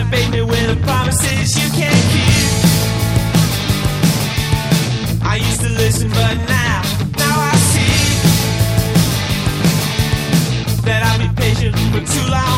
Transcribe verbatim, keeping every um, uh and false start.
to bait me with the promises you can't keep. I used to listen, but now, now I see that I've been patient for too long.